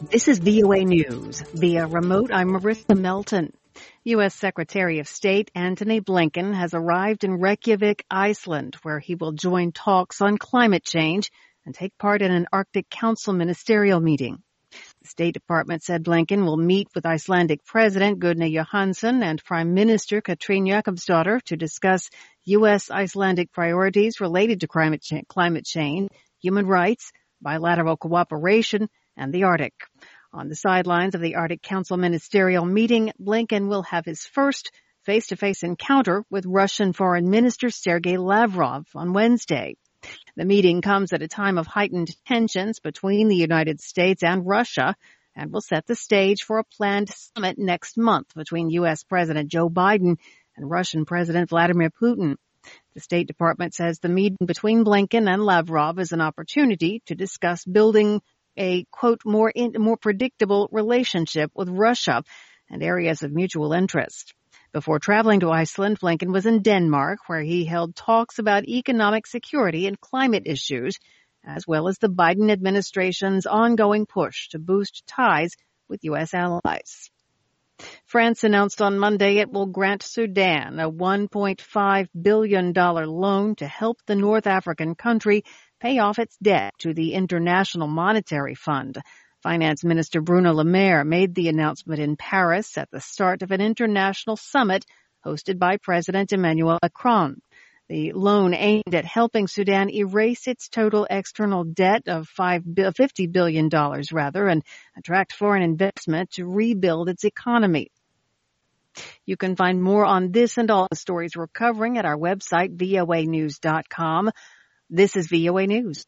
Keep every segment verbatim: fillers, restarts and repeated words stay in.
This is V O A News. Via remote, I'm Marissa Melton. U S. Secretary of State Antony Blinken has arrived in Reykjavik, Iceland, where he will join talks on climate change and take part in an Arctic Council ministerial meeting. The State Department said Blinken will meet with Icelandic President Gunnar Johansson and Prime Minister Katrín Jakobsdóttir to discuss U S. Icelandic priorities related to climate cha- climate change, human rights, bilateral cooperation, and the Arctic. On the sidelines of the Arctic Council ministerial meeting, Blinken will have his first face-to-face encounter with Russian Foreign Minister Sergei Lavrov on Wednesday. The meeting comes at a time of heightened tensions between the United States and Russia and will set the stage for a planned summit next month between U S. President Joe Biden and Russian President Vladimir Putin. The State Department says the meeting between Blinken and Lavrov is an opportunity to discuss building a, quote, more in, more predictable relationship with Russia and areas of mutual interest. Before traveling to Iceland, Blinken was in Denmark, where he held talks about economic security and climate issues, as well as the Biden administration's ongoing push to boost ties with U S allies. France announced on Monday it will grant Sudan a one point five billion dollars loan to help the North African country pay off its debt to the International Monetary Fund. Finance Minister Bruno Le Maire made the announcement in Paris at the start of an international summit hosted by President Emmanuel Macron. The loan aimed at helping Sudan erase its total external debt of fifty billion dollars rather, and attract foreign investment to rebuild its economy. You can find more on this and all the stories we're covering at our website, V O A news dot com. This is V O A News.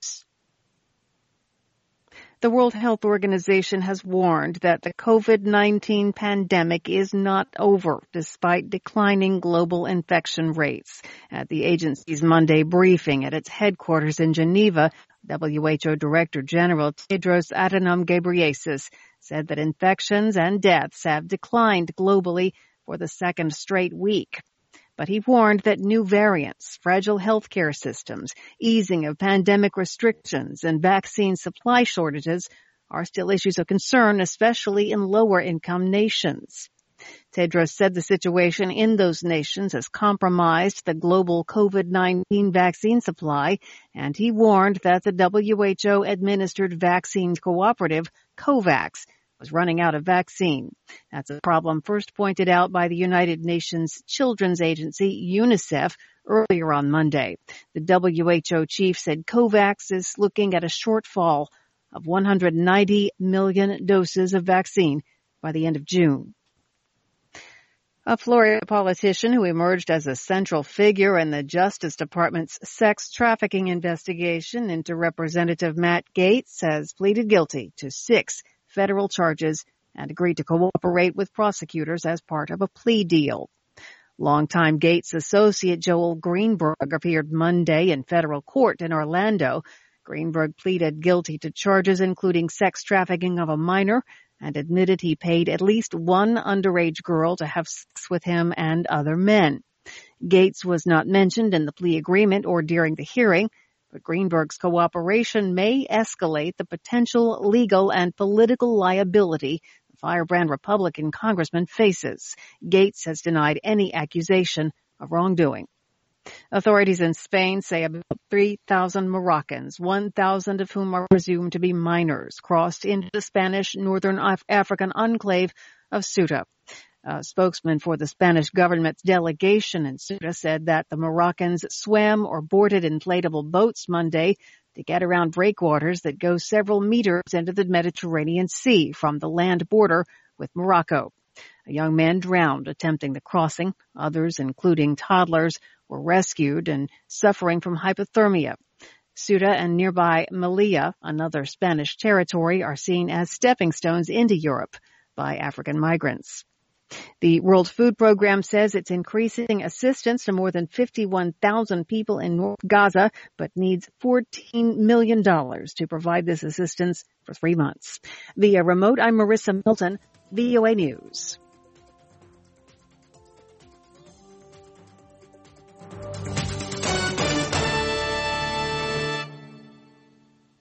The World Health Organization has warned that the COVID nineteen pandemic is not over, despite declining global infection rates. At the agency's Monday briefing at its headquarters in Geneva, W H O Director General Tedros Adhanom Ghebreyesus said that infections and deaths have declined globally for the second straight week. But he warned that new variants, fragile healthcare systems, easing of pandemic restrictions, and vaccine supply shortages are still issues of concern, especially in lower-income nations. Tedros said the situation in those nations has compromised the global COVID nineteen vaccine supply, and he warned that the W H O-administered vaccine cooperative, COVAX, was running out of vaccine. That's a problem first pointed out by the United Nations Children's Agency, UNICEF, earlier on Monday. The W H O chief said COVAX is looking at a shortfall of one hundred ninety million doses of vaccine by the end of June. A Florida politician who emerged as a central figure in the Justice Department's sex trafficking investigation into Representative Matt Gaetz has pleaded guilty to six federal charges and agreed to cooperate with prosecutors as part of a plea deal. Longtime Gaetz associate Joel Greenberg appeared Monday in federal court in Orlando. Greenberg pleaded guilty to charges including sex trafficking of a minor and admitted he paid at least one underage girl to have sex with him and other men. Gaetz was not mentioned in the plea agreement or during the hearing, but Greenberg's cooperation may escalate the potential legal and political liability the firebrand Republican congressman faces. Gaetz has denied any accusation of wrongdoing. Authorities in Spain say about three thousand Moroccans, one thousand of whom are presumed to be minors, crossed into the Spanish Northern Af- African enclave of Ceuta. A spokesman for the Spanish government's delegation in Ceuta said that the Moroccans swam or boarded inflatable boats Monday to get around breakwaters that go several meters into the Mediterranean Sea from the land border with Morocco. A young man drowned attempting the crossing. Others, including toddlers, were rescued and suffering from hypothermia. Ceuta and nearby Melilla, another Spanish territory, are seen as stepping stones into Europe by African migrants. The World Food Program says it's increasing assistance to more than fifty-one thousand people in North Gaza, but needs fourteen million dollars to provide this assistance for three months. Via remote, I'm Marissa Melton, V O A News.